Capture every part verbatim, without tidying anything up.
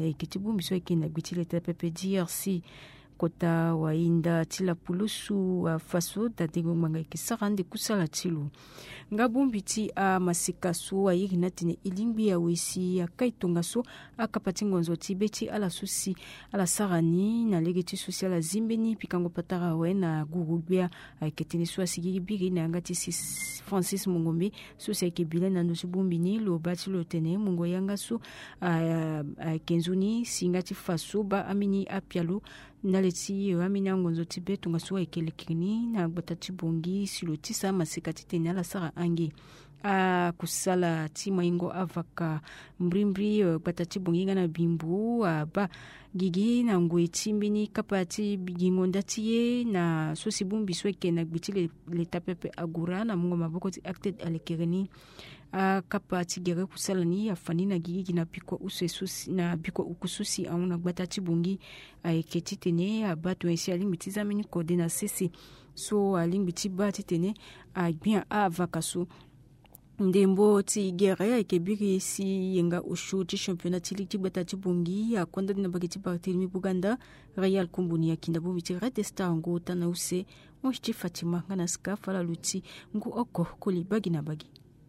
na ikitibu miso ikina gwitile tapepe D R C kota wa inda tila pulusu wa faso tatengo manga ikisarande kusala tilu ngabumbiti a masikasu wa ignatine ilingbi ya wisi ya kaitonga so akapatingo nzo tibeti ala susi ala sarani na legeti social zimbeni pikango patara we na gurubia aiketini so asigibiri na ngati Francis Mungombe so sekebile na nusubumbini lo bati lo tene mungo yanga so a kenzuni singati faso ba amini apialo naleti amina ngonzo tibetu ngasuwa ekelekini na batati bongi silotisa masikati tena la sara angi a kusala tima ingo avaka mbrimbri batati bongi ngana bimbu ba gigi na ngwe timbini kapati bigingo ndatie na sosibumbi sweke na gbitile letapepe agura na mungo maboko ti acted alekereni a kapati gere kusala ni afani na gigi na piko usesusi na biko ukususi auna batati bongi aiketi tene abatu ensi alimbitiza mini kode na sisi so alimbiti bati tene a bien avakasu ndembo ti gere ikebiri si yenga ushu ti championnat ti ligi batati bongi a kwanda na bageti parti mi Buganda Real Kumbuni ya kindabu biti Red Star ngo tana use moshti Fatima ngana ska fala luti ngu oko kuli bagi na bagi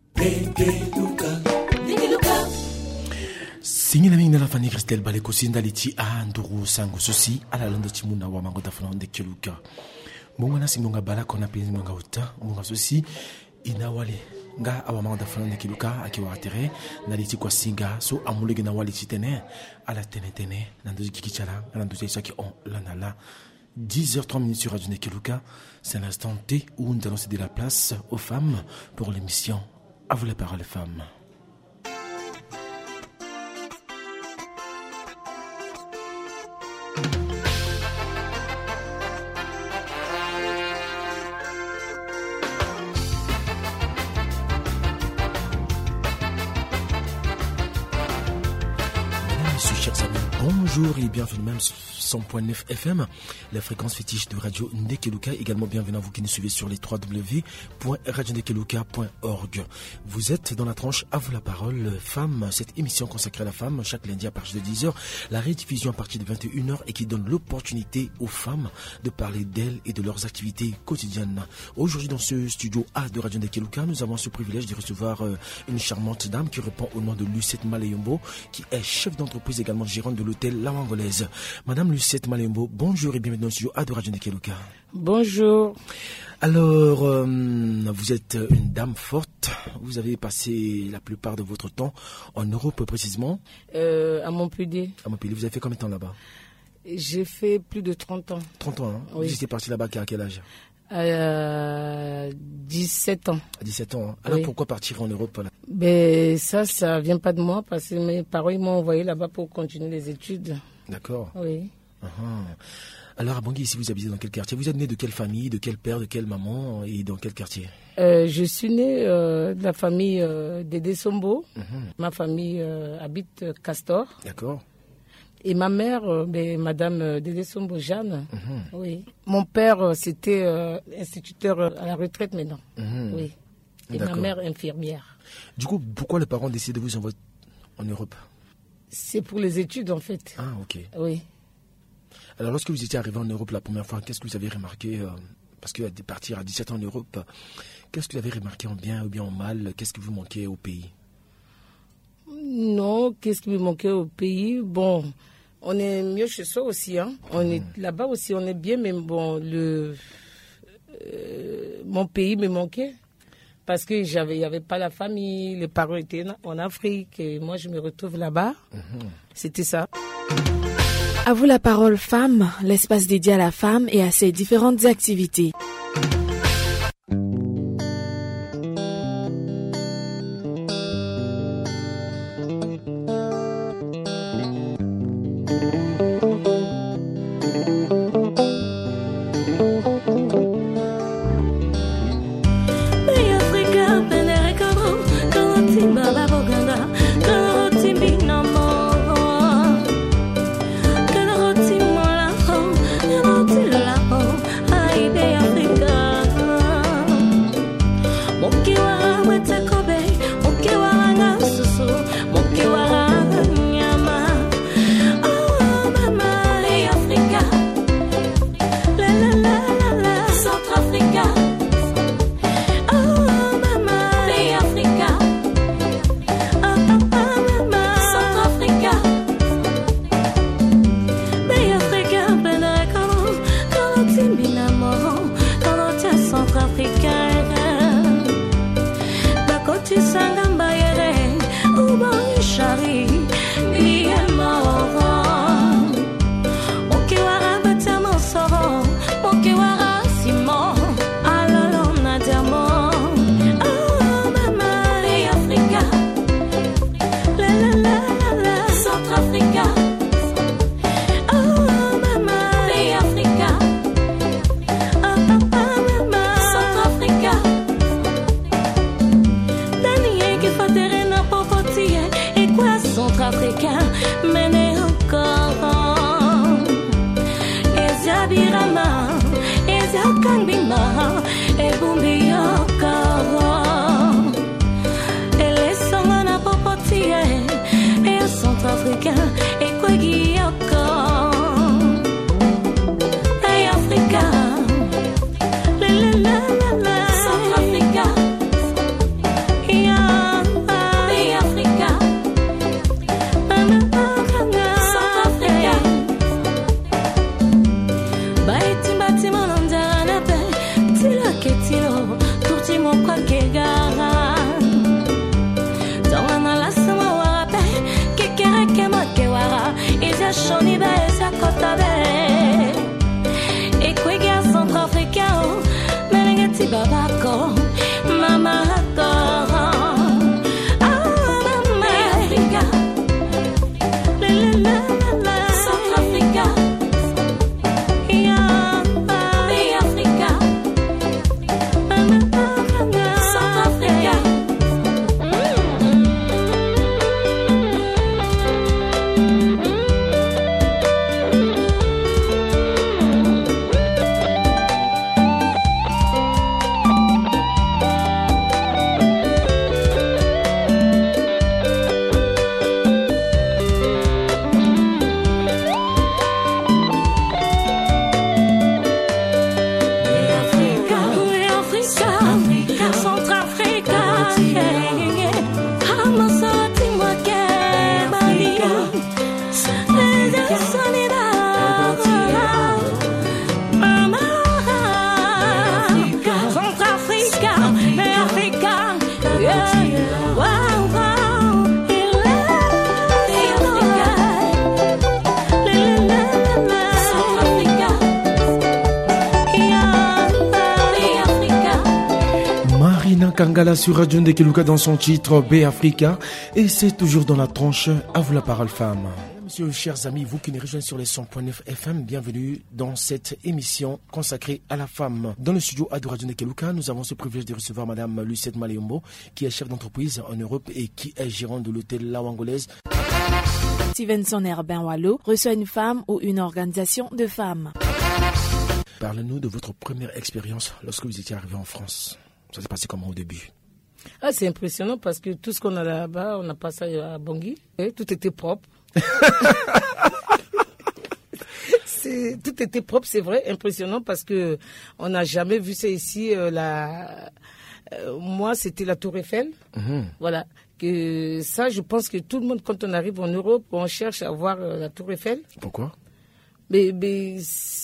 Singina mingi na fani Christelle Baleko sindaliti a nduru sango sosi ala londa timuna wa mangota fana de keluka mongana simonga bala kona penzi manga uta monga sosi inawale nga awa mangota fana de keluka akiwa atere na liti kwa singa so amulege na wali titene ala tene tene na ndozi kikichala na ndozi saki on lanala dix heures trois minutes sur Radio Nekeluka. C'est l'instant T où nous allons céder la place aux femmes pour l'émission À vous la parole, femmes. Bonjour et bienvenue même sur cent point neuf F M, la fréquence fétiche de Radio Nekeluka. Également bienvenue à vous qui nous suivez sur les w w w point radio nekeluka point org. Vous êtes dans la tranche À vous la parole, femme, cette émission consacrée à la femme chaque lundi à partir de dix heures, la rediffusion à partir de vingt et une heures et qui donne l'opportunité aux femmes de parler d'elles et de leurs activités quotidiennes. Aujourd'hui dans ce studio A de Radio Nekeluka, nous avons ce privilège de recevoir une charmante dame qui répond au nom de Lucette Maleyombo, qui est chef d'entreprise également gérante de l'hôtel La Wangolaise. Madame Lucette Maleyombo, bonjour et bienvenue dans le studio A de Radio Nekeluka. Bonjour. Alors, euh, vous êtes une dame forte. Vous avez passé la plupart de votre temps en Europe précisément. Euh, à Montpellier. À Montpellier. Vous avez fait combien de temps là-bas? J'ai fait plus de trente ans. trente ans, hein? Oui. Vous étiez parti là-bas à quel âge? À dix-sept ans. À dix-sept ans. Hein? Alors oui. Pourquoi partir en Europe là? Ben, ça, ça vient pas de moi parce que mes parents ils m'ont envoyé là-bas pour continuer les études. D'accord. Oui. Uh-huh. Alors à Bangui, ici, vous habitez dans quel quartier? Vous êtes né de quelle famille, de quel père, de quelle maman et dans quel quartier? euh, Je suis né euh, de la famille euh, d'Ede Sombo. Uh-huh. Ma famille euh, habite Castor. D'accord. Et ma mère, euh, ben, Madame Dédé Sombo Jeanne, uh-huh. Oui. Mon père, euh, c'était euh, instituteur à la retraite maintenant. Uh-huh. Oui. Et D'accord. Ma mère, infirmière. Du coup, pourquoi les parents décident de vous envoyer en Europe? C'est pour les études, en fait. Ah, ok. Oui. Alors, lorsque vous étiez arrivé en Europe la première fois, qu'est-ce que vous avez remarqué euh, parce que partir à dix-sept ans en Europe, qu'est-ce que vous avez remarqué en bien ou bien en mal? Qu'est-ce qui vous manquait au pays? Non, qu'est-ce qui me manquait au pays? Bon, on est mieux chez soi aussi. Hein. On mmh. est là-bas aussi, on est bien, mais bon, le, euh, mon pays me manquait. Parce que j'avais, il n'y avait pas la famille, les parents étaient en Afrique, et moi je me retrouve là-bas. Mmh. C'était ça. À vous la parole, femme, l'espace dédié à la femme et à ses différentes activités. Africa. Kangala sur Radio Ndekeluka dans son titre B Africa. Et c'est toujours dans la tranche. À vous la parole, femme. Messieurs, chers amis, vous qui nous rejoignez sur les cent point neuf F M, bienvenue dans cette émission consacrée à la femme. Dans le studio A de Radio Ndekeluka, nous avons ce privilège de recevoir Madame Lucette Maléombo, qui est chef d'entreprise en Europe et qui est gérante de l'hôtel La Wangolaise. Stevenson Herbin Wallo reçoit une femme ou une organisation de femmes. Parlez-nous de votre première expérience lorsque vous étiez arrivé en France. Ça s'est passé comment au début? Ah, c'est impressionnant parce que tout ce qu'on a là-bas, on n'a pas ça à Bangui. Et tout était propre. c'est, tout était propre, c'est vrai, impressionnant parce que on n'a jamais vu ça ici. Euh, la, euh, moi, c'était la Tour Eiffel. Mm-hmm. Voilà. Que ça, je pense que tout le monde, quand on arrive en Europe, on cherche à voir euh, la Tour Eiffel. Pourquoi? Mais, mais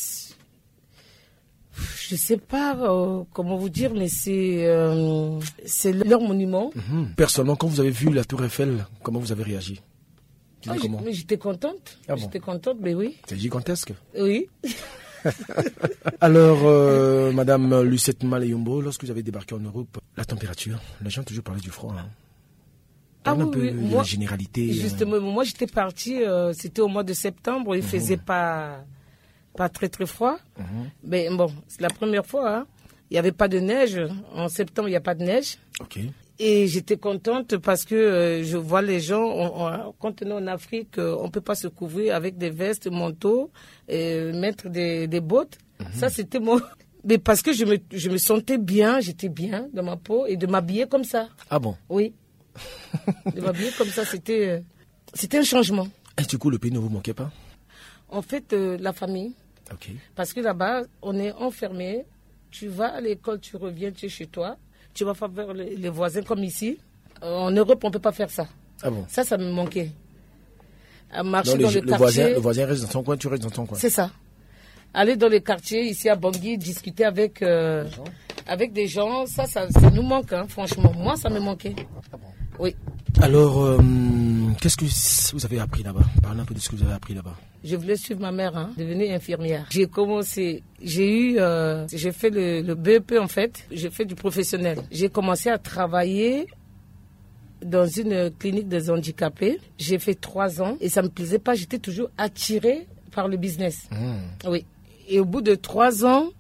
je sais pas euh, comment vous dire, mais c'est euh, c'est leur monument. Mm-hmm. Personnellement, quand vous avez vu la Tour Eiffel, comment vous avez réagi? Ah, comment? J'étais contente. Ah bon? J'étais contente, mais oui. C'est gigantesque. Oui. Alors, euh, Madame Lucette Maléombo, lorsque vous avez débarqué en Europe, la température, les gens ont toujours parlé du froid. Hein. Ah oui, un peu oui. de Moi, la généralité. Justement, euh... moi j'étais partie, euh, c'était au mois de septembre, il ne mmh. faisait pas, pas très très froid. Mmh. Mais bon, c'est la première fois. Hein. Il n'y avait pas de neige. En septembre, il n'y a pas de neige. Ok. Et j'étais contente parce que euh, je vois les gens, on, on, quand on est en Afrique, euh, on ne peut pas se couvrir avec des vestes, manteaux, et mettre des, des bottes. Mmh. Ça, c'était mon... Mais parce que je me, je me sentais bien, j'étais bien dans ma peau, et de m'habiller comme ça. Ah bon? Oui. De m'habiller comme ça, c'était, euh, c'était un changement. Et du coup, le pays ne vous manquait pas? En fait, euh, la famille. Ok. Parce que là-bas, on est enfermé. Tu vas à l'école, tu reviens, tu es chez toi. Tu vas faire vers les, les voisins comme ici. Euh, en Europe, on ne peut pas faire ça. Ah bon? Ça, ça me manquait. À marcher donc, dans le, le, le quartier. Voisin, le voisin reste dans ton coin, tu restes dans ton coin. C'est ça. Aller dans les quartiers, ici à Bangui, discuter avec, euh, avec des gens, ça, ça, ça nous manque, hein, franchement. Moi, ça me manquait. Ah bon? Oui. Alors, euh, qu'est-ce que vous avez appris là-bas? Parlez un peu de ce que vous avez appris là-bas. Je voulais suivre ma mère, hein, devenir infirmière. J'ai commencé, j'ai eu, euh, j'ai fait le, le B E P en fait, j'ai fait du professionnel. J'ai commencé à travailler dans une clinique des handicapés. J'ai fait trois ans et ça me plaisait pas, j'étais toujours attirée par le business. Mmh. Oui. Et au bout de trois ans,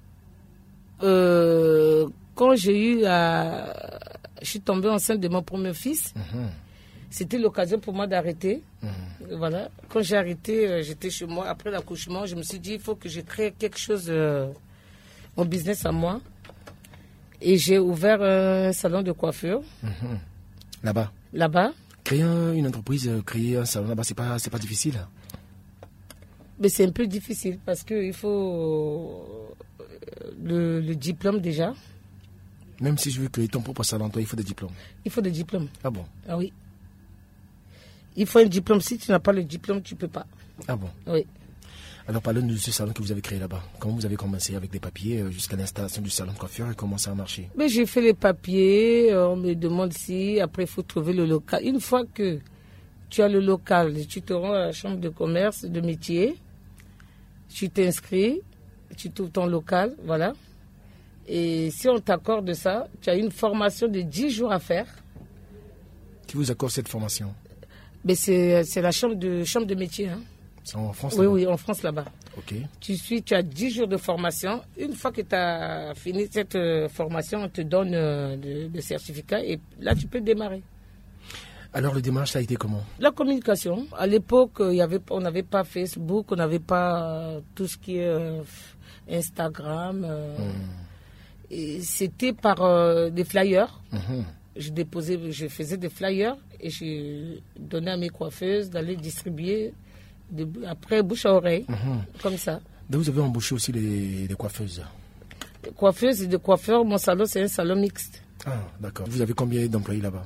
euh, quand j'ai eu la... Je suis tombée enceinte de mon premier fils. Mmh. C'était l'occasion pour moi d'arrêter. Mmh. Voilà. Quand j'ai arrêté, euh, j'étais chez moi. Après l'accouchement, je me suis dit, il faut que je crée quelque chose, euh, mon business à moi. Et j'ai ouvert un salon de coiffure. Mmh. Là-bas? Là-bas. Créer un, une entreprise, créer un salon là-bas, c'est pas, c'est pas difficile? Mais c'est un peu difficile parce qu'il faut le, le diplôme déjà. Même si je veux créer ton propre salon, toi, il faut des diplômes. Il faut des diplômes. Ah bon? Ah oui. Il faut un diplôme. Si tu n'as pas le diplôme, tu ne peux pas. Ah bon? Oui. Alors, parlez-nous de ce salon que vous avez créé là-bas. Comment vous avez commencé avec des papiers jusqu'à l'installation du salon de coiffure et comment ça a marché? Mais j'ai fait les papiers. On me demande si. Après, il faut trouver le local. Une fois que tu as le local, tu te rends à la chambre de commerce, de métier. Tu t'inscris. Tu trouves ton local. Voilà. Et si on t'accorde ça, tu as une formation de dix jours à faire. Qui vous accorde cette formation? Mais c'est, c'est la chambre de, chambre de métier. Hein. C'est en France? Oui, oui, en France là-bas. Ok. Tu, suis, tu as dix jours de formation. Une fois que tu as fini cette euh, formation, on te donne euh, le, le certificat et là, tu peux démarrer. Alors, le démarrage, ça a été comment? La communication. À l'époque, il y avait, on n'avait pas Facebook, on n'avait pas euh, tout ce qui est euh, Instagram. Euh, mmh. Et c'était par euh, des flyers. Mmh. Je déposais, je faisais des flyers et je donnais à mes coiffeuses d'aller distribuer de, après bouche à oreille, mmh. comme ça. Donc vous avez embauché aussi les, les coiffeuses? Les coiffeuses et des coiffeurs. Mon salon, c'est un salon mixte. Ah, d'accord. Vous avez combien d'employés là-bas?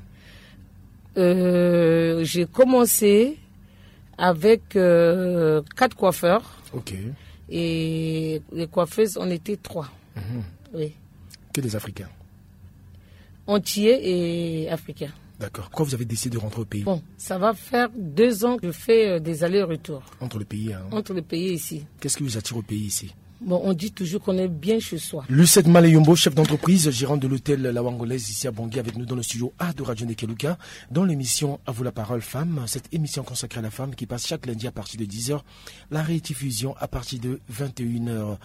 euh, J'ai commencé avec euh, quatre coiffeurs. Ok. Et les coiffeuses, on était trois. Mmh. Oui. Que des Africains? Entiers et africains. D'accord. Pourquoi vous avez décidé de rentrer au pays? Bon, ça va faire deux ans que je fais des allers-retours. Entre le pays hein? Entre le pays et ici. Qu'est-ce qui vous attire au pays ici? Bon, on dit toujours qu'on est bien chez soi. Lucette Maleyombo, chef d'entreprise, gérant de l'hôtel La Wangolaise ici à Bangui, avec nous dans le studio A de Radio Ndekeluka, dans l'émission À vous la parole femme, cette émission consacrée à la femme qui passe chaque lundi à partir de dix heures, la rediffusion à partir de vingt et une heures.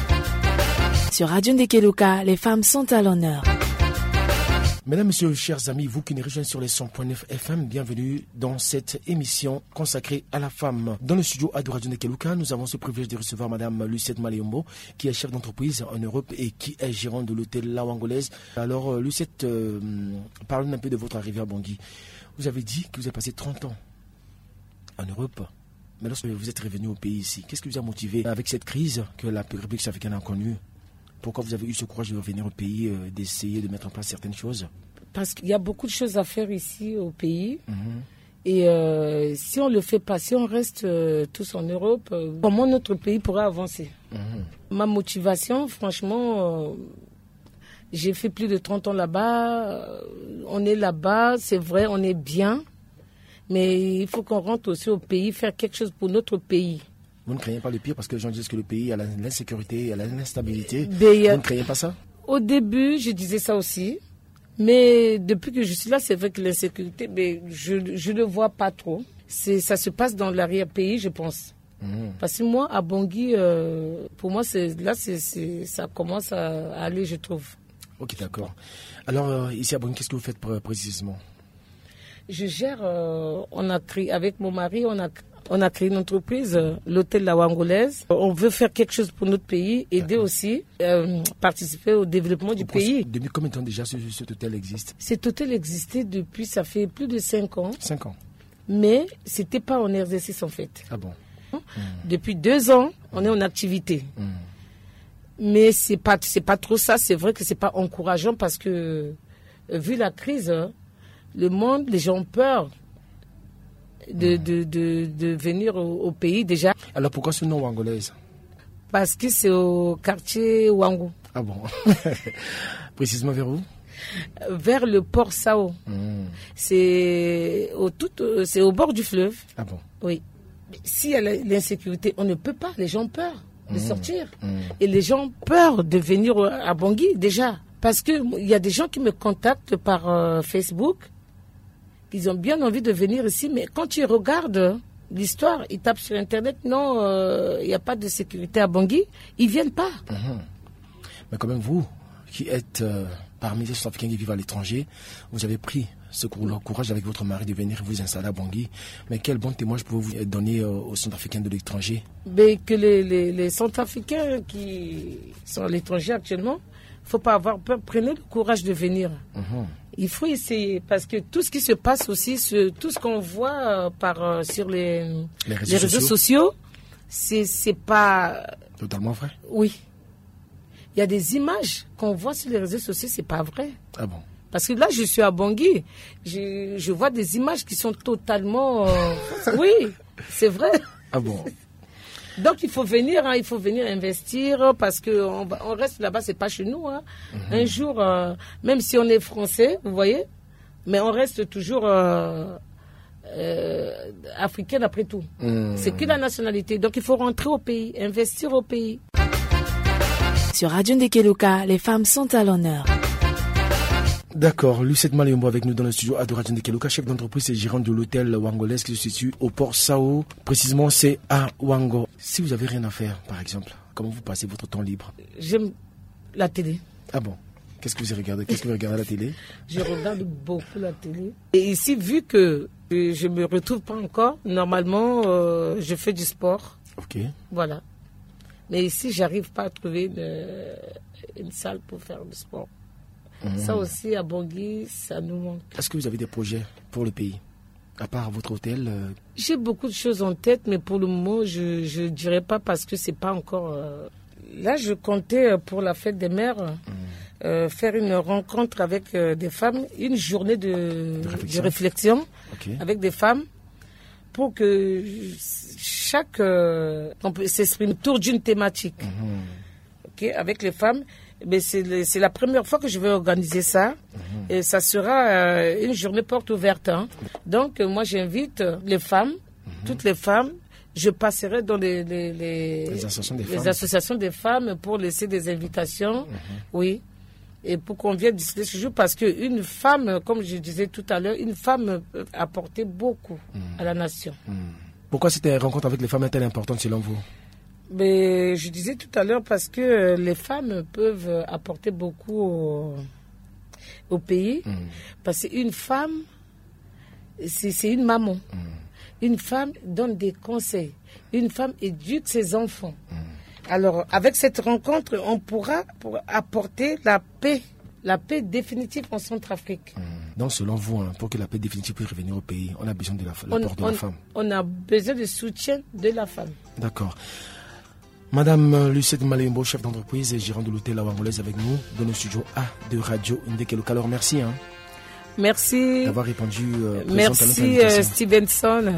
Sur Radio Ndekeluka, les femmes sont à l'honneur. Mesdames, Messieurs, chers amis, vous qui nous rejoignez sur les cent point neuf F M, bienvenue dans cette émission consacrée à la femme. Dans le studio A de Radio Ndekeluka, nous avons ce privilège de recevoir Madame Lucette Maleyombo, qui est chef d'entreprise en Europe et qui est gérante de l'hôtel La Wangolaise. Alors, Lucette, euh, parlons un peu de votre arrivée à Bangui. Vous avez dit que vous avez passé trente ans en Europe. Mais lorsque vous êtes revenu au pays ici, qu'est-ce qui vous a motivé avec cette crise que la République africaine a connue? Pourquoi vous avez eu ce courage de revenir au pays, euh, d'essayer de mettre en place certaines choses? Parce qu'il y a beaucoup de choses à faire ici au pays. Mm-hmm. Et euh, si on ne le fait pas, si on reste euh, tous en Europe, euh, comment notre pays pourra avancer? Mm-hmm. Ma motivation, franchement, euh, j'ai fait plus de trente ans là-bas. Euh, on est là-bas, c'est vrai, on est bien. Mais il faut qu'on rentre aussi au pays, faire quelque chose pour notre pays. Vous ne craignez pas le pire parce que les gens disent que le pays a l'insécurité, a l'instabilité. Mais, vous ne craignez pas ça? Au début, je disais ça aussi. Mais depuis que je suis là, c'est vrai que l'insécurité, mais je ne le vois pas trop. C'est, ça se passe dans l'arrière-pays, je pense. Mmh. Parce que moi, à Bangui, euh, pour moi, c'est, là, c'est, c'est, ça commence à aller, je trouve. Ok, d'accord. Alors, euh, ici à Bangui, qu'est-ce que vous faites précisément? Je gère, euh, on a créé, avec mon mari, on a On a créé une entreprise, euh, l'hôtel La Wangolaise. On veut faire quelque chose pour notre pays, aider D'accord. aussi, euh, participer au développement du pays. Depuis combien de temps déjà ce, cet hôtel existe? Cet hôtel existait depuis, ça fait plus de cinq ans. Cinq ans. Mais c'était pas en exercice en fait. Ah bon? Mmh. Depuis deux ans, on est en activité. Mmh. Mais c'est pas, c'est pas trop ça. C'est vrai que c'est pas encourageant parce que, euh, vu la crise, hein, le monde, les gens ont peur. De, de, de, de venir au, au pays déjà. Alors pourquoi ce nom Wangolaise? Parce que c'est au quartier Wangou. Ah bon? Précisément vers où? Vers le port Sao. Mmh. C'est au, tout, c'est au bord du fleuve. Ah bon? Oui. S'il y a l'insécurité, on ne peut pas. Les gens ont peur de mmh. sortir. Mmh. Et les gens ont peur de venir à Bangui déjà. Parce qu'il y a des gens qui me contactent par euh, Facebook. Ils ont bien envie de venir ici, mais quand ils regardent l'histoire, ils tapent sur Internet, non, il euh, n'y a pas de sécurité à Bangui, ils ne viennent pas. Mmh. Mais quand même, vous, qui êtes euh, parmi les Centrafricains qui vivent à l'étranger, vous avez pris ce courage avec votre mari de venir vous installer à Bangui. Mais quel bon témoignage pouvez-vous donner euh, aux Centrafricains de l'étranger? Mais que les, les, les Centrafricains qui sont à l'étranger actuellement, il ne faut pas avoir peur, prenez le courage de venir. Mmh. Il faut essayer, parce que tout ce qui se passe aussi, ce, tout ce qu'on voit euh, par, euh, sur les, les réseaux, les réseaux sociaux, c'est, c'est pas... Totalement vrai? Oui. Il y a des images qu'on voit sur les réseaux sociaux, c'est pas vrai. Ah bon? Parce que là, je suis à Bangui, je, je vois des images qui sont totalement... Euh, oui, c'est vrai. Ah bon? Donc il faut venir, hein, il faut venir investir parce que on, on reste là-bas, c'est pas chez nous. Hein. Mm-hmm. Un jour, euh, même si on est français, vous voyez, mais on reste toujours euh, euh, africain après tout. Mm. C'est que la nationalité. Donc il faut rentrer au pays, investir au pays. Sur Radio Ndekeluka, les femmes sont à l'honneur. D'accord, Lucette Maleyombo avec nous dans le studio A de Radio Ndekeluka, chef d'entreprise et gérant de l'hôtel Wangolaise qui se situe au port Sao. Précisément, c'est à Wango. Si vous avez rien à faire, par exemple, comment vous passez votre temps libre? J'aime la télé. Ah bon? Qu'est-ce que vous regardez? Qu'est-ce que vous regardez à la télé? Je regarde beaucoup la télé. Et ici, vu que je ne me retrouve pas encore, normalement, euh, je fais du sport. Ok. Voilà. Mais ici, j'arrive pas à trouver une, une salle pour faire du sport. Mmh. Ça aussi, à Bangui, ça nous manque. Est-ce que vous avez des projets pour le pays, à part votre hôtel? euh... J'ai beaucoup de choses en tête, mais pour le moment, je ne dirais pas parce que c'est pas encore... Euh... Là, je comptais pour la fête des mères mmh. euh, faire une rencontre avec euh, des femmes, une journée de, de réflexion, de réflexion okay. avec des femmes pour que chaque... Euh, on peut s'exprimer autour d'une thématique. Mmh. Okay, avec les femmes. Mais c'est, le, c'est la première fois que je vais organiser ça. Mmh. Et ça sera euh, une journée porte ouverte. Hein. Donc, euh, moi, j'invite les femmes, mmh. toutes les femmes. je passerai dans les, les, les, les, associations, des les associations des femmes pour laisser des invitations. Mm-hmm. Oui. Et pour qu'on vienne discuter ce jour, parce qu'une femme, comme je disais tout à l'heure, une femme peut apporter beaucoup mm. à la nation. Mm. Pourquoi cette rencontre avec les femmes est-elle importante selon vous? Mais je disais tout à l'heure parce que les femmes peuvent apporter beaucoup au, au pays. Mm. Parce qu'une femme, c'est, c'est une maman. Mm. Une femme donne des conseils. Une femme éduque ses enfants. Mm. Alors, avec cette rencontre, on pourra pour apporter la paix, la paix définitive en Centrafrique. Mmh. Donc, selon vous, hein, pour que la paix définitive puisse revenir au pays, on a besoin de la, l'apport de on, la femme. On a besoin de soutien de la femme. D'accord. Madame Lucette Malembo, chef d'entreprise et gérante de l'hôtel Awangolaise avec nous, dans le studio A de Radio Ndekeluka. Alors, merci. Hein, merci. D'avoir répondu. Euh, merci, euh, Stevenson.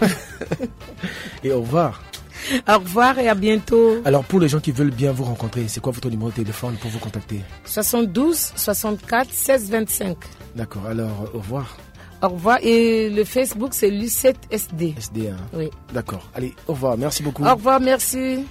Et au revoir. Au revoir et à bientôt. Alors, pour les gens qui veulent bien vous rencontrer, c'est quoi votre numéro de téléphone pour vous contacter? soixante-douze soixante-quatre seize vingt-cinq. D'accord, alors au revoir. Au revoir. Et le Facebook, c'est Lucette S D. S D, hein? Oui. D'accord. Allez, au revoir. Merci beaucoup. Au revoir, merci.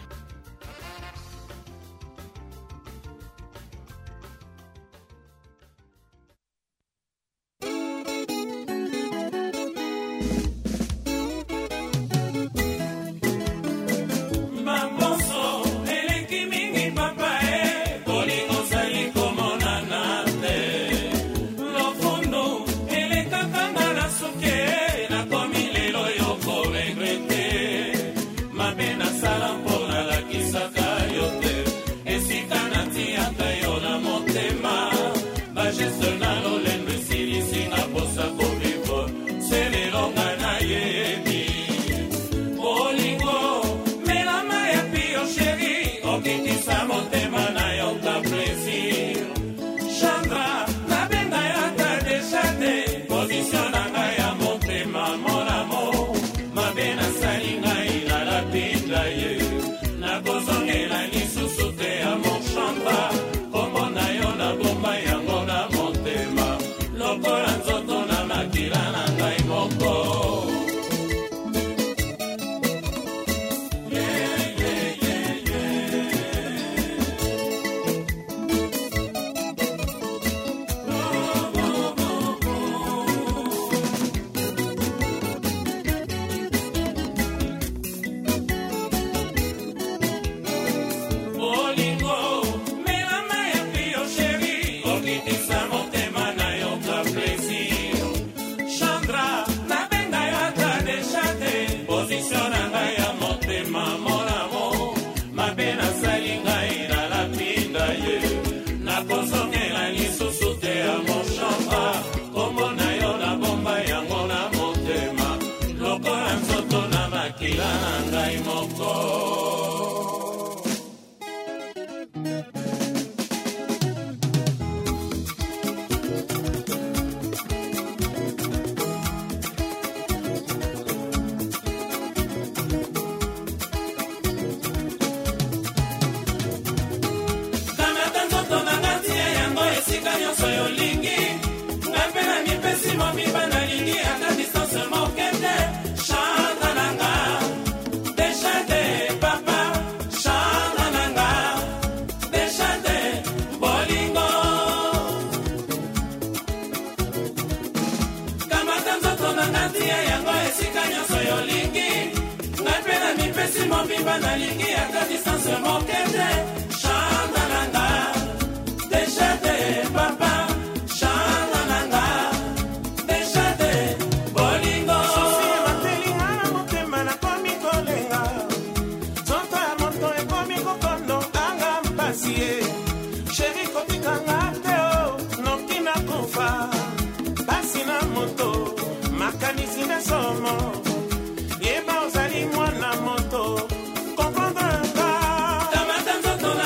Kamata nzoto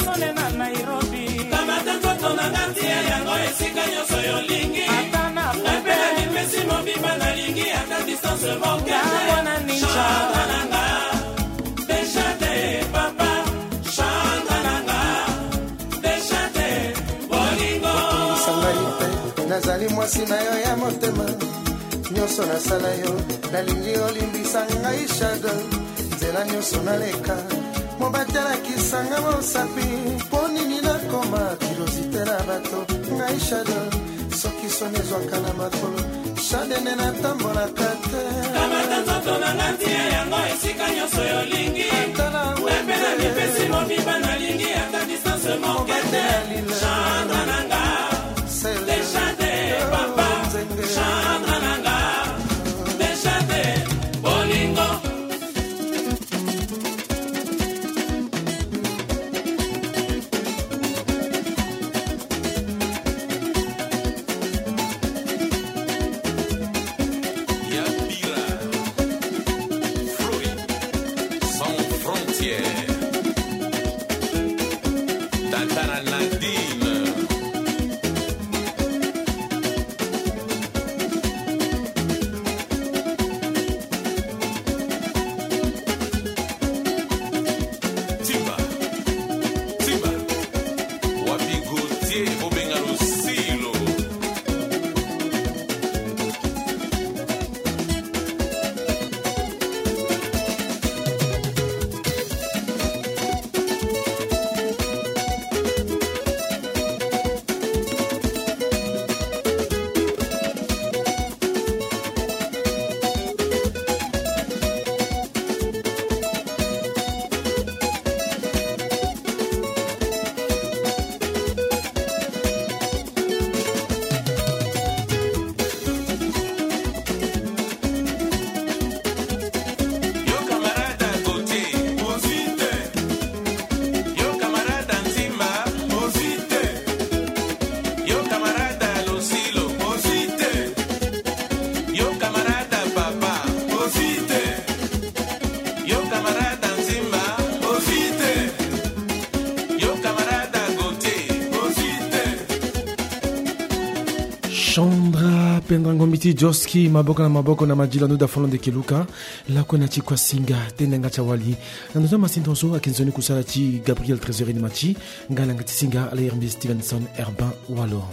sone na Nairobi kamata nzoto na ngati yango esika nyonso yolingi ata na pepe na mipesi mobimba na lingi ata distance moke mwana ninja nanga deshate papa chanda nanga deshate bolingo sangani pe nazali mwasi na yo ya motema nyonso nasala yo nalingi olimbisa ngai shado nzela nyonso naleka mobatalakisanga mosapi mpo nini nakoma kirozite na bato ngai shado soki soni ezwaka na makolo shadene natambolaka te kamata nzoto na ngati yango esika nyonso yolingi pepe na mipesi mobimba na lingi ata distance moke te chanda nanga deshate papa chanda nanga deshate bolingo Chandra Pendrangomiti Joski Maboko na Maboko na Majila Nuda Folon de Keluka Lako na Chikwa Singa Tenenga Chawali Nanuza Masintonso Akinzoni Kusala Chi Gabriel Trésorier Machi Ngalanga Singa Ala Hermé Stevenson Herban Walo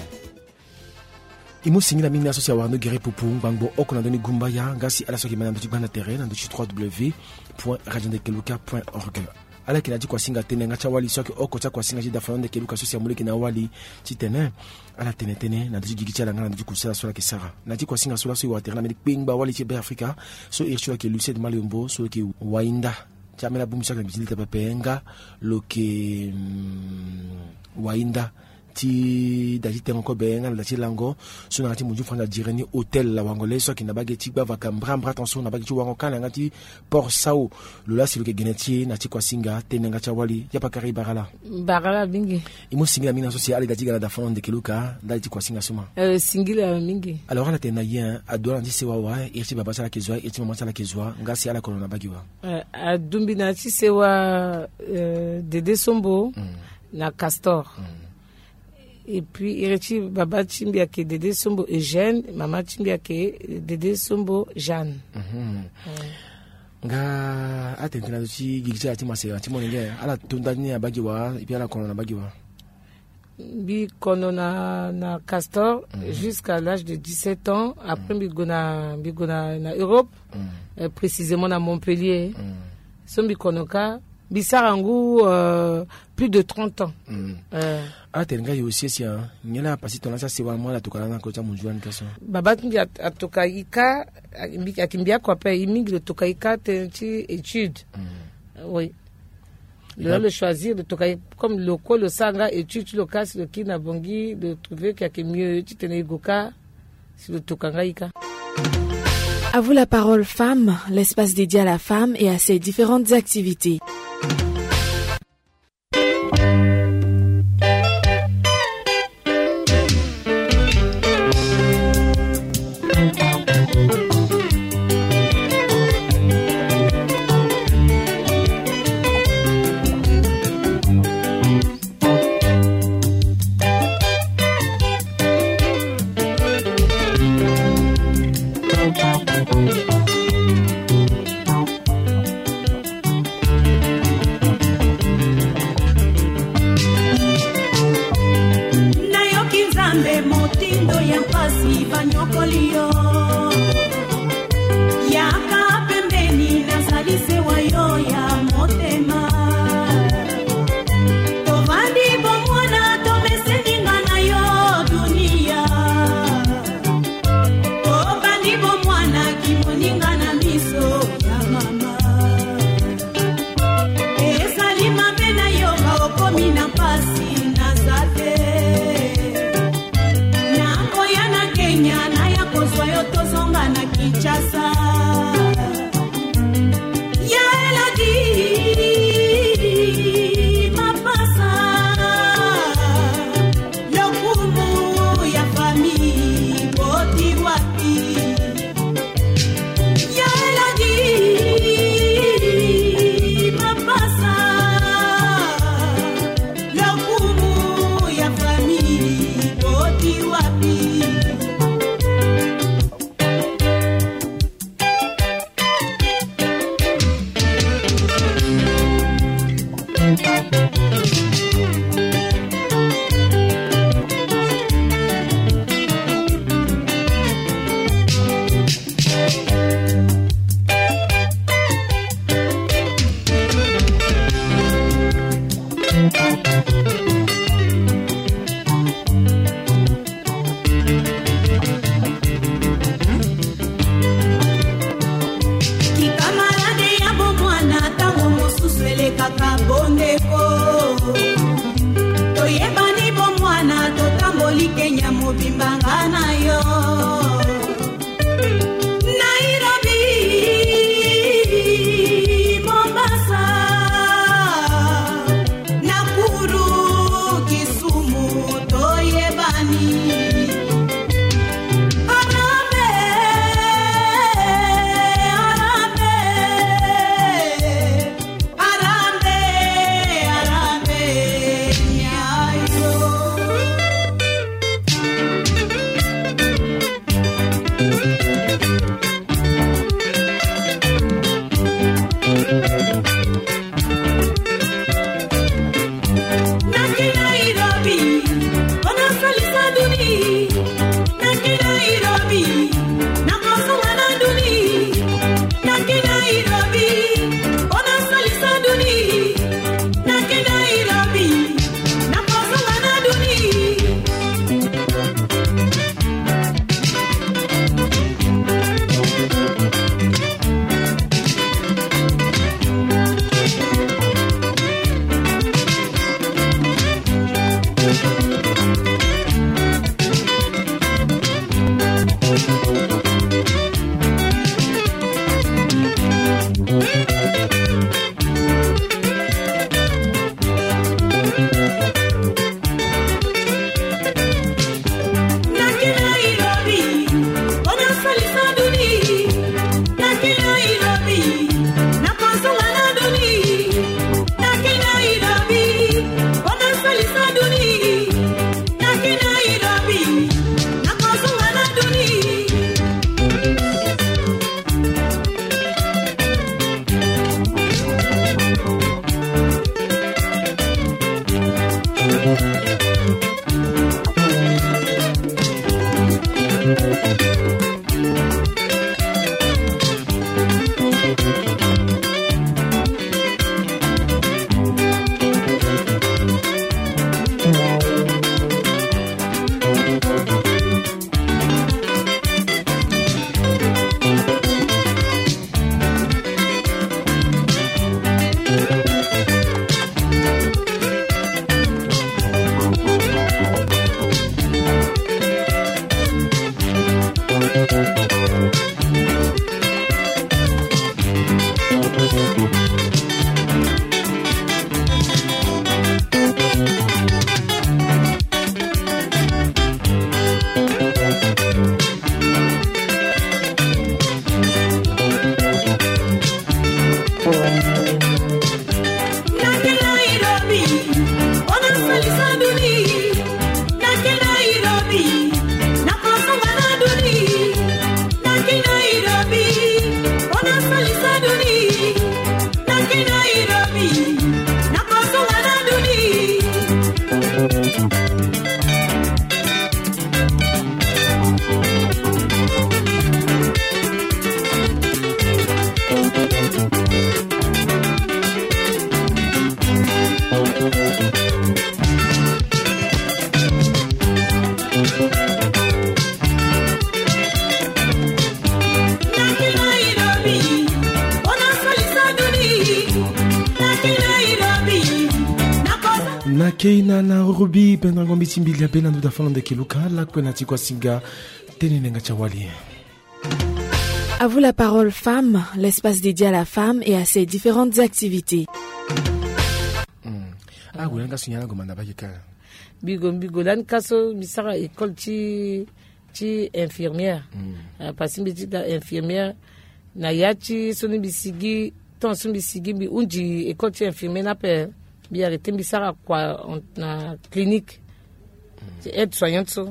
Imu singi na mingi asosia wano gere pupu Bangbo oko na doni gumba ya Ngasi ala soki manam dutuk bana terrain Nanduchi w w w point radio de keluka point org ala kina kwa singa tene ngacha wali soki oko cha kwa singa jida folon de keluka sosia muliki na wali chitene ala tene tene na duji gigicha la ngana duji kusala sola ke sara na di kwa singa sola so wa terrain na ping ba wali chebe Afrika so irchua ke Lucien Maliombo so ke wainda chamela bumisa ka bizilita papenga loke mm, wainda ti daji tengo benga la chilango so na ti munju fanda jireni hotel la wangole so ki na bageti ba vakambra mbra tension na bageti wango kana ngati port sao lola si loke geneti na ti kwa singa tenenga cha wali ya pakari barala barala bingi imo singa mina so si ali daji gala da fond de keluka daji ti kwa singa suma euh singila mingi alors ala tena yen adola ndi sewa wa irti baba sala kezwa irti mama sala kezwa ngasi ala kolona bagiwa euh adumbi na ti sewa euh Dede Sombo mm. na Castor mm. Et puis, Irechi Baba Chimbia ke Dede Sombo Eugène, Mama Chimbia ke Dede Sombo Jeanne. Nga atentena duchi gigicha ati mase ati monenge ala tundani ya bagiwa et puis ala kono na bagiwa. Bi kono na na Castor mm-hmm. jusqu'à l'âge de dix-sept ans, après mm-hmm. bi gona bi gona na Europe, mm-hmm. euh, précisément à Montpellier. Mm-hmm. Son bi kono ka Bissarangu euh, plus de trente ans. Mm. Euh, ah, t'es un gars aussi, si hein. N'y a pas si ton ça c'est vraiment la toka na kocha munjuan kaso. Baba tu a toka ika, akimbia kwa pa imig le toka ika t'es étude. Mm. Oui. Le le choisir de toka comme loko le sanga étude le cas le kina bongi de trouver qu'il y a mieux tu tenais goka sur le toka ika. À vous la parole femme, l'espace dédié à la femme et à ses différentes activités. Keina na Ruby pendant Mbitsimbili ya Bena Nuda Falande Keluka la Kwenati kwa Singa Tenenenga Chawali. À vous la parole femme, l'espace dédié à la femme et à ses différentes activités. Ah oui, on a signé un commande avec quelqu'un. Bigo bigo lan kaso misara école ti ti infirmière. Parce que petit infirmière na yachi soni bisigi ton soni bisigi bi unji école ti infirmière na pe bi arrêté misara quoi na clinique. C'est aide-soignante so.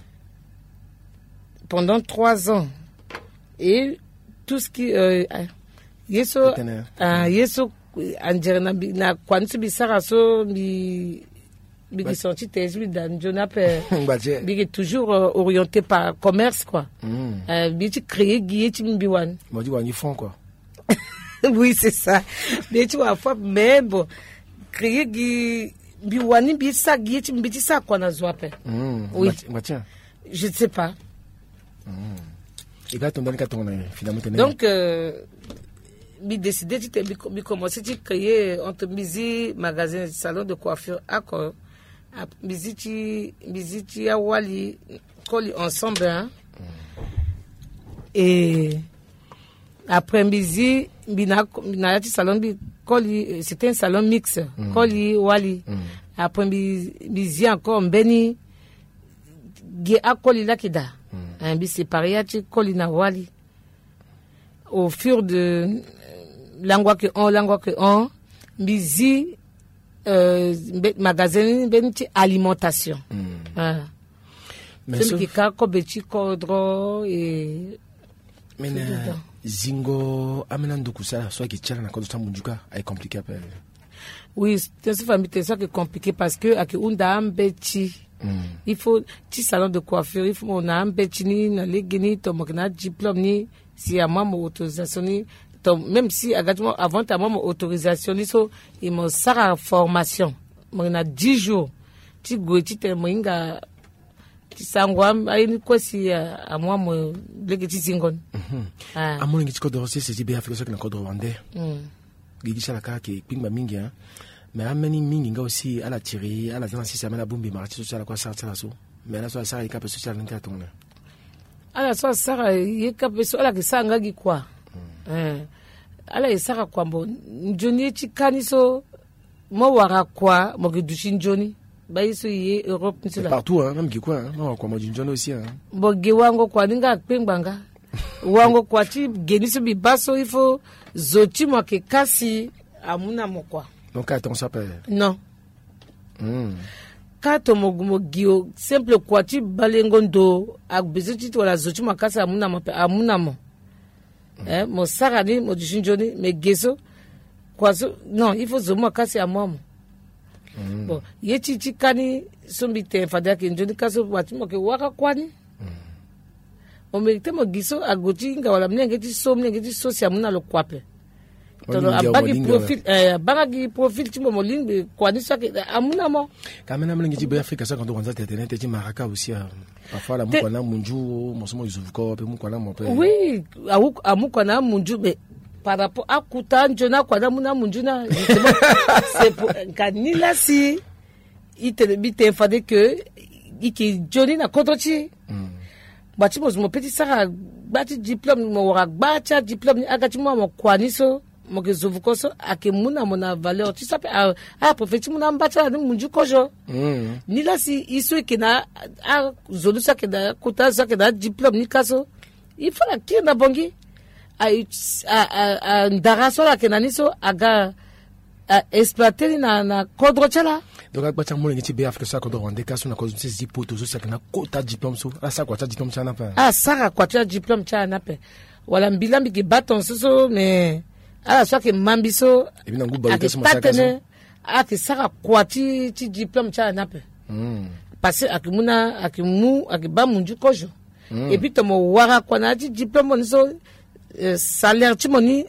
Pendant trois ans. Et tout ce qui euh yeso ah yeso anjera na kwantu bisara so bi bi senti thèse dans jonape bi toujours euh, orienté par commerce quoi. Mm. Euh bi tu créer guier tu mbiwan. Moi dit wani fond quoi. Oui, c'est ça. Mais tu vois fois même bon créer gui biwani bisa gieti mbitisa kwa na zwape. Mm. Oui. Tiens. Je ne sais pas. Mm. Et là, ton dernier carton, finalement, donc, euh, mi décidé de mi commencer à créer entre misi magasin salon de coiffure à quoi misi misi à Wali coller ensemble hein. Mm. Et après misi bina bina salon bi coller c'était un salon mix mm. coller Wali mm. après misi encore mbeni gi a coller là kida mm. un bi séparé à coller na Wali au fur de langwa que on langwa que on bizi euh, magasin benti alimentation mm. ah. Mais ce qui ka ko beti kodro et mena zingo amena ndukusa soit qui tient na ko ta munjuka est compliqué après. Oui, c'est ça famille c'est ça qui est compliqué parce que ak unda ambeti mm. il faut petit salon de coiffure il faut on a ambeti ni na legini to mokna diplôme ni si à moi mon autorisation ni même si avant ta maman autorisation il me sert à formation on a dix jours tu goûtes tu moinga tu sangwa ayi quoi si à moi mo legiti zingon ah amon ngi ko dorose c'est bien afrique que na ko rwandais gigi sala ka ke pingba mingi hein mais ameni mingi nga aussi à la tirer à la zana si ça mena bombi marché social quoi ça ça so mais là ça ça il cap social n'ka tongna ala ça ça il cap social la que ça ngagi quoi eh ala isaka kwambo njoni chikaniso mo wara kwa mo gedushi njoni baiso ye Europe nsula partout hein même quoi hein mo kwa mo njoni aussi hein bo ge wango kwa ninga pembanga wango kwa ti geniso bibaso ifo zoti mo ke kasi amuna mo kwa donc attends ça peut non mm. Kato mo gio simple kwa ti balengondo ak bezoti wala zoti mo kasi amuna mo amuna mo eh mo sarani mo dijinjoni me geso kwazo non il faut zomo kasi amom mm. Bon yeti tikani sombite fada ke njoni kaso watimo ke waka kwani mm. O merite mo giso agoti nga wala mnenge ti so mnenge ti so si amuna lo kwape tolo abagi profil eh abagi profil timo mo lingbe kwani so ke amuna mo kamena mnenge ti be Afrique ça quand on zate internet ti maraka aussi parfois la mukwa na munju mosomo izuvuko pe mukwa na mo pe oui awu amukwa na munju be par rapport à kuta njona kwa na muna munju na c'est pour kanila si il te bite fade que iki joni na kontrochi bati mo mo petit sara bati diplôme mo wara bacha diplôme agati mo mo kwaniso mo ke zuvuko so ake muna mona valeur tu sais a a profeti muna mbacha na munju kojo mm. Ni la si iso ke na a zolu sa ke da kuta sa ke da diplôme ni kaso il faut la ki na bongi a a a ndaraso la ke na niso aga exploiter na na kodro chala donc ak bacha mo ngi be Afrique ça ko do rende kaso na ko se zipoto so sa ke na kota diplôme so la sa ko ta diplôme cha na pa ah sa ko ta diplôme cha na pe wala mbilambi ke baton so mais ala soit que mambiso ebina nguba ite so masaka ake saka kwati ti diplôme cha nape mm. Parce akimuna akimu akiba munju kojo mm. Et puis to mo wara kwa na ti diplôme ni so euh, salaire ti moni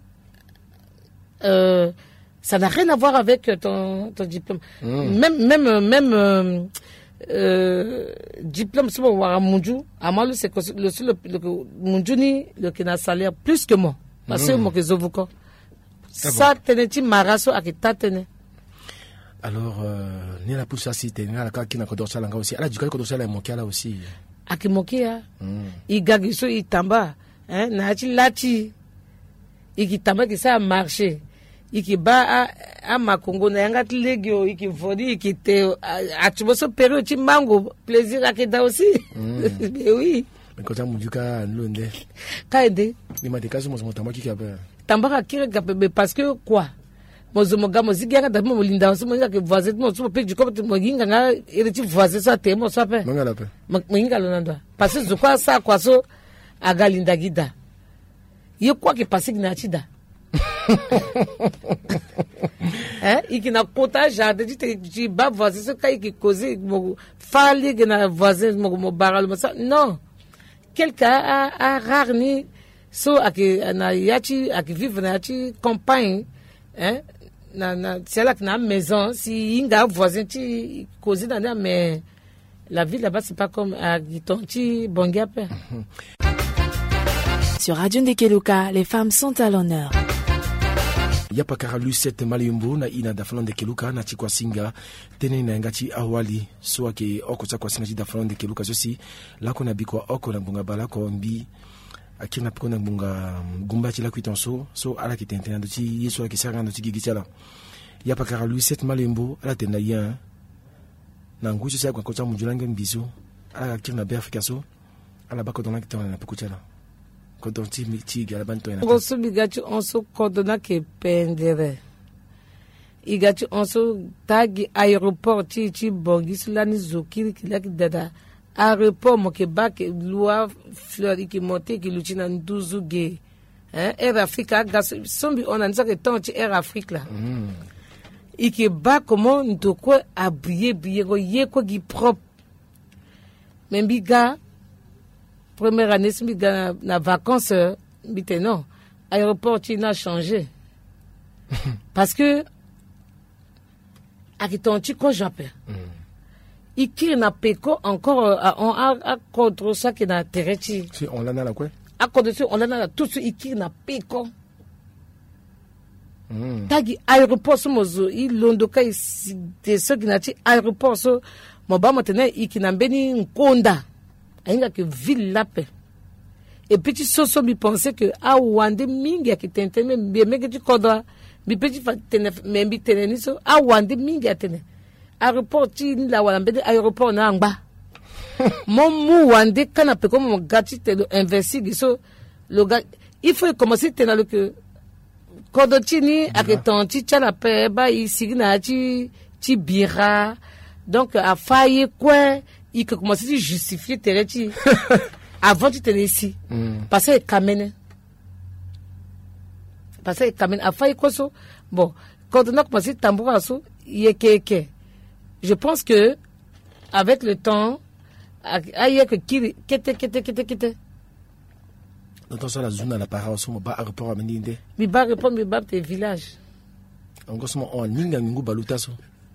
euh ça n'a rien à voir avec ton ton diplôme mm. même même même euh, euh diplôme so wara munju amalu c'est que le le munju ni le qui na salaire plus que moi parce que mo ke zovuko ça teneti maraso akitatene. Alors euh ni la poussa si tenga la kaki na ko dorsala nga aussi ala jikali ko dorsala mokia là aussi akimokia mm. Igagi so itamba hein na ti lati ikitamba ki ça marché ikiba a, a makongo na yanga tilegio ikivodi ikite atiboso pero ti mango plaisir akeda aussi mm. Mais oui mais quand ça mujuka nlonde kaide ni ma de kaso mo tamba ki kabe tambaka kire kapebe parce que quoi mozo mogamo zigianga da mo linda so mo ka voisin mo so pe jiko mo yinga nga ere ti voisin so te mo so pe mo ngala pe mo yinga lo nando parce que zokwa sa kwa so aga linda gida ye kwa ke passer na chida eh ikina kota jardin ti ti ba voisin so kai ki causer mo fali na voisin mo mo baral mo ça non quelqu'un a, a rare ni so aki na yachi aki vivre na yachi campagne hein na na c'est là que na maison si inga voisin ti causer dans mais la vie là-bas c'est pas comme à Gitonti Bongiape. Sur Radio Ndekeluka, les femmes sont à l'honneur. Yapa karalu set malimbo na ina da falon de Keluka na chikwa singa tene na ngati awali so ake oko chakwa singa da falon de Keluka sosi la kona bikwa oko na bunga bala ko mbi akina piko na bunga gumba chila kwitonso so ala kitente na dochi yeso la kisara na tigi gichala yapa karalu set malimbo ala tena ya na ngucho sa kwa kocha mujulange mbizo ala kina be Afrika so ala bako dona kitona na pikuchala. On se bigachu on se cordona que pendere. Igachu on se tagi aéroport ti ti bongi sulani zokiri kilaki dada. Aéroport mo ke bak loi fleur ki monte ki luchina nduzu ge. Hein Air Africa gas sombi on a que tant ti Air Afrique là. Iki ba comment ndoko abrier biye go ye ko gi propre. Même biga première année, si je na vacances, je non, l'aéroport n'a changé. Parce que, à Kitonti, quand j'appelle, il y a péco encore, on a contre ça qui est dans Terechi. Si on l'a là quoi? À contre ça, on l'a tout de suite, il y a péco. Tagi aéroport, il l'ondoka, il y a ceux qui n'ont pas aéroport, mon bas maintenant, il y a un konda. Ainga que ville la paix. Et petit soso mi pensait que ah wande mingi qui tente même bien mais que tu kodra mi petit fa tene même bi tene so ah wande mingi atene aéroport ti la wala mbede aéroport na ngba mon mou wande kana pe comme mon gati te investir so le gars il faut commencer tena le que kodo ti ni aketon ti chala pe ba ici na ti ti bira donc a failli quoi il que commence à justifier Terechi avant tu tenais ici parce que Kamene parce que Kamene a failli quoi ça bon quand on a commencé tambour à ça il est que je pense que avec le temps aïe que qui kete kete kete kete dans ça la zone à la para au ba aéroport à Meninde mi ba aéroport mi ba tes villages en gros on ninga ningu baluta so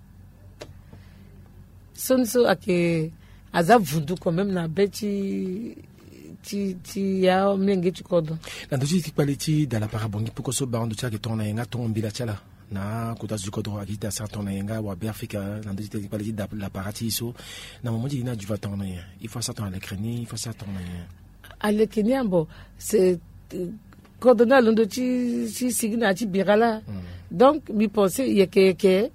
sonso ake aza vudu quand même na beti ti ti ya mlenge ti kodo na doji ti quality dans la parabongi poko so ba ndo chake tona yenga to mbila chala na kota zu kodo akita sa tona yenga wa be Africa na doji ti quality da la parati so na moment il na du va tona il faut ça tona le crâne il faut ça tona à le Kenya bon c'est kodo na londo ti si signa ti birala donc mi penser il y a que que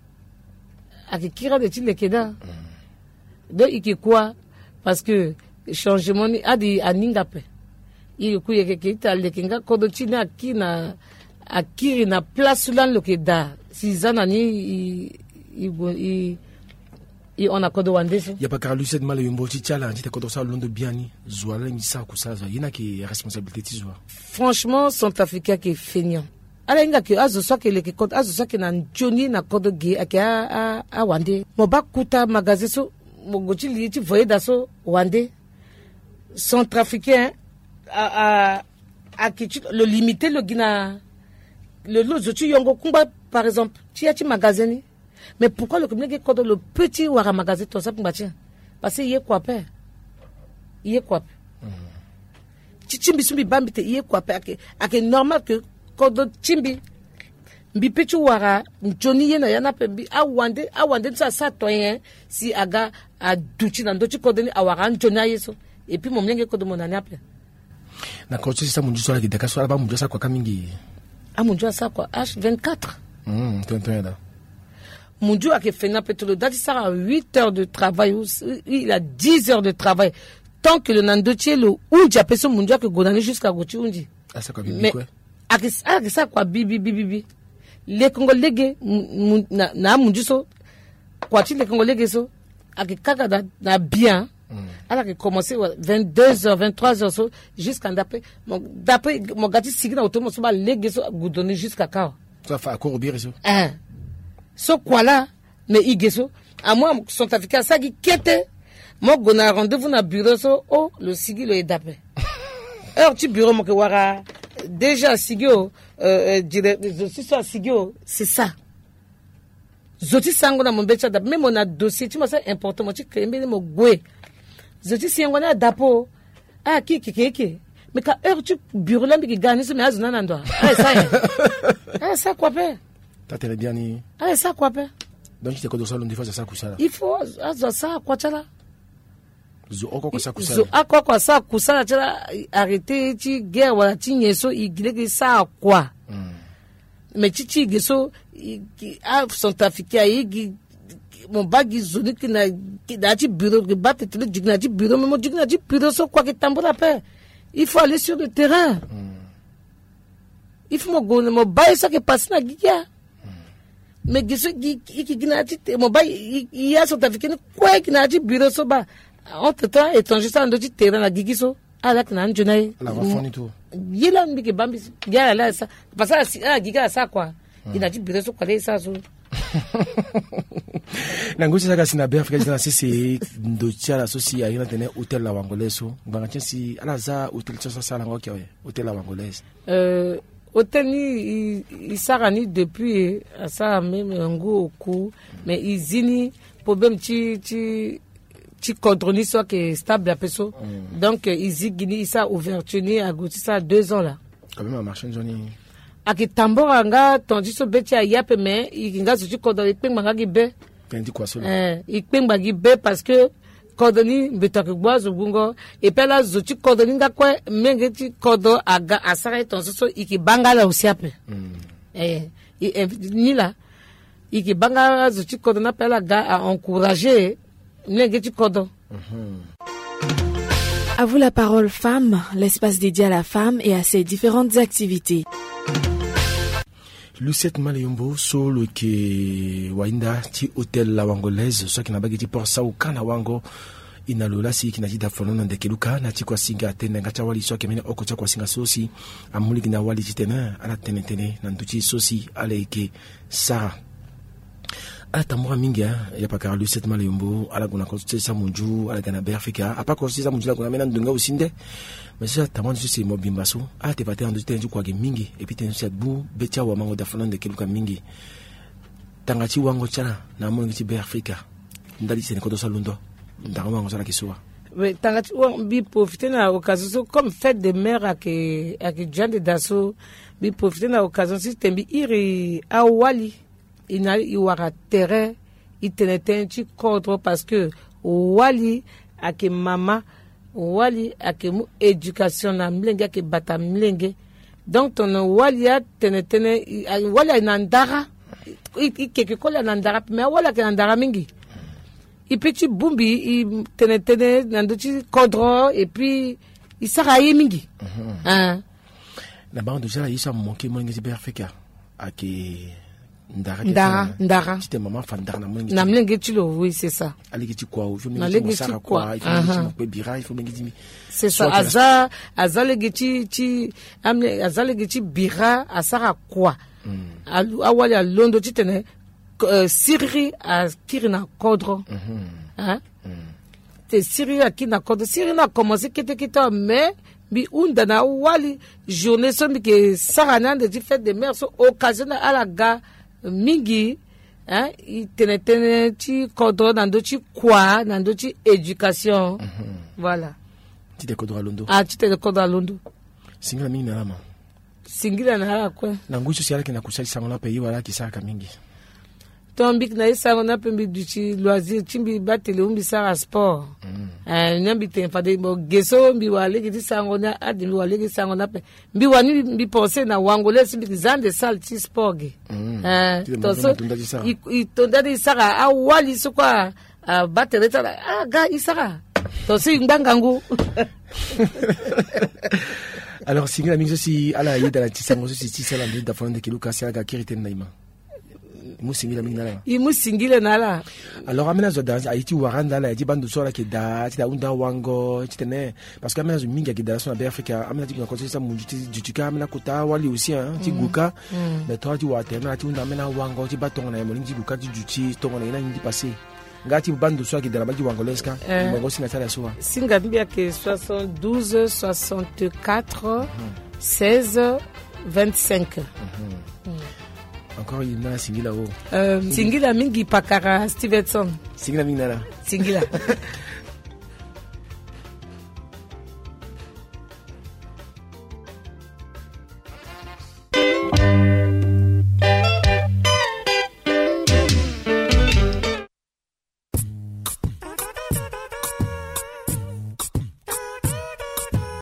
akikira de ti le Kenya. Donc il quoi parce que changement a dit à Ningape il ku yeke kita le kinga kodo china kina akiri na place là le keda si zanani i i i on a kodo wande il y a pas car lui cette mal yombo ti chala ti kodo sa londo biani zwala ni sa ku sa yina ki responsabilité ti zwa franchement Centrafricain qui est feignant ala inga ke azo so ke le ke kodo azo so ke na joni na kodo ge ake a a wande mo ba kuta magasin so mogochi li ti voyer daso wande Centrafricain a a a le limiter le gina le lozo tu yongo kumba par exemple tu as ti magasin mais pourquoi le communiqué kodo le petit wara magasin to ça kumba tien parce que y est quoi père y est quoi ti chimbi sumbi bambi te y est quoi père que ake normal que kodo chimbi mbi pechu wara njoni yena yana pembi awande awande sa sa toyen si aga a duchi na ndochi kodeni awara njoni ayeso et puis momlenge kodo monani ape na kochi sa munju so ki deka so ba munju sa kwa kamingi a munju sa kwa H vingt-quatre mm tonton da munju a ke fena petolo dati sa huit heures de travail il a dix heures de travail tant que le nandochi le unja peso munju a ke godani jusqu'à gochi unji a sa kwa bibi quoi a ke a ke sa kwa bibi bibi bibi les Congolais na na munju so kwa ti les Congolais so a ke kaka da na bien alors que commencé vingt-deux heures vingt-trois heures so jusqu'à d'après mon d'après mon gati signa automo so ba lege so goudonner jusqu'à quand ça fait encore bien ça hein so quoi là mais igeso à moi sont africains ça qui kete mo gona rendez-vous na bureau so oh le sigi le d'après heure tu bureau mo ke wara déjà sigio euh dire zoti so sigio c'est ça zoti sango na mombecha da même on a dossier tu sais important mo ti krembe mo gwe zoti sango na dapo ah ki ki ki mais quand heure tu bureau là qui gagne ce mais azuna na ndo ah ça ah ça quoi père ta télé bien ni ah ça quoi père donc tu te connais ça l'on défense ça kusala il faut azo ça quoi chala zo oko ko ça kusala zo akwa kwa ça kusala chala arrêter ti guerre wala ti nyeso igile ki ça quoi mais ti ti geso a son trafiqué yi mon bagi zoni ki na ki da ti bureau ki batte ti digna ti bureau mais mo digna ti bureau so quoi ki tambola paix il faut aller sur le terrain il faut mo go mo baye ça qui passe na giga mais geso ki ki gina ti mo baye il a son trafiqué quoi ki na ti bureau so ba entre temps étranger ça ndo ti terrain na gigiso ala kana njona la rafoni to yela mbike bambi ya la ça parce que ah giga ça quoi il a dit bureau so quoi ça so nangosi saka sina bien afrika na sisi ndo tiala so si ayina tene hôtel la wangoleso nganga si ala za hôtel so sala ngoke hôtel la wangoleso euh hôtel ni il sarani depuis ça même ngo ku mais izini problème ti ti ti contrôle soit que stable à peso donc izigini ça ouverture ni a goûté ça deux ans là quand même marché joni akitambora nga tonji so beti ya yape mais inga so ti kodoni pengba nga gibe tendi kwa so eh ipengba gibe parce que kodoni betaka gwazo bungo et puis là zo ti kodoni nga kwa menge ti kodo aga asara tonso so ikibangala usiape eh ni là ikibangala zo ti kodo na pela ga a encourager menge ti kodo. À vous la parole femme, l'espace dédié à la femme et à ses différentes activités. Lucette Malayombo solo ke wainda ti hotel la wangolaise so kina bagiti por sa ukana wango inalola si kina jida fonono ndekeluka na ti kwa singa tene ngacha wali so ke mene okocha kwa singa sosi amuli kina wali titena ala tene tene na nduchi sosi ale ke Sara ala tamura mingi ya pakara Lucette Malayombo ala kuna ko sa munju ala kana Afrika apa ko sa munju la kuna mena ndunga usinde mais ça tamon c'est mobimbaso a te pater en deux temps quoi mingi et puis ten set bu betia wa mango da fonan de keluka mingi tangati wango chana na mo ngi be Afrika ndali c'est ko do salundo ndanga wango sala kiswa mais tangati wa bi profiter na occasion comme fête de mère ak ak jande daso bi profiter na occasion si tembi iri awali ina iwara terrain iteneten ti contre parce que wali ak mama wali akemu éducation na mlenge ake bata mlenge donc ton wali a tene tene wali na ndara ikeke kola na ndara mais wala ke na ndara mingi i petit bumbi i tene tene na ndochi kodro et puis i sara ye mingi hein la bande déjà il s'est manqué mon ngi Afrika ake ndara ndara ndara c'était maman fan ndara na mlenge na mlenge tilo oui c'est ça ali ki kwa u na legi ti kwa il faut que bira il faut ngi dimi c'est ça aza aza legi ti ti amle aza legi ti bira asara kwa awali a londo ti tene siri a kirina kodro hein te siri a kirina kodro siri na commencé kete kete mais bi unda na wali journée so bi ke sarana de ti fête de mère so occasion à la ga mingi hein i tene tene ti kodro nando ti kwa nando ti éducation voilà ti de kodro londo ah ti de kodro londo singila mingi na lama singila na la kwa na ngusu si ala kina kusali sangola pe yiwala ki saka mingi tombik na isa na pembi du ti loisir timbi batele umbi sara sport eh nyambi te fade mo geso mbi wale ki sango na adi mbi wale ki sango na pe mbi wani mbi penser na wangole simbi zande sal ti sport ge eh to so i tonda di sara a wali so kwa batele ta ah ga isara to si ngangangu. Alors si la mingi si ala yeda la ti sango si ti sala mbi da fonde ki luka sia ga kirite naima musingila minala i musingile nala alors amena zo dans aiti waranda la di bandu sola ke da ti da unda wango ti tene parce que amena zo mingi ke da so na Afrika amena ti ko ko sa munju ti jutika amena kota wali aussi hein ti guka mais toi ti wate na ti unda amena wango ti batonga na mo ngi guka ti juti tonga na ngi passé ngati bandu sola ke da ba di wangoleska wango singa tala so singa mbia ke soixante-douze soixante-quatre seize vingt-cinq. Mm-hmm. Mm. Encore il y a Singila. Euh, Singila mingi pakara Stevenson. Singila mingi nala. Singila.